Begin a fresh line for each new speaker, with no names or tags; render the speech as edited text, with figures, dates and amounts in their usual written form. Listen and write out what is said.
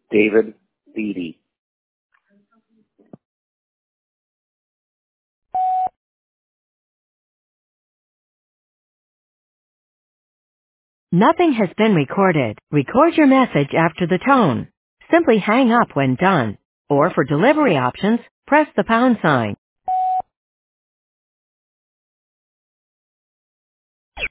David Beatty.
Nothing has been recorded. Record your message after the tone. Simply hang up when done. Or for delivery options, press the pound sign.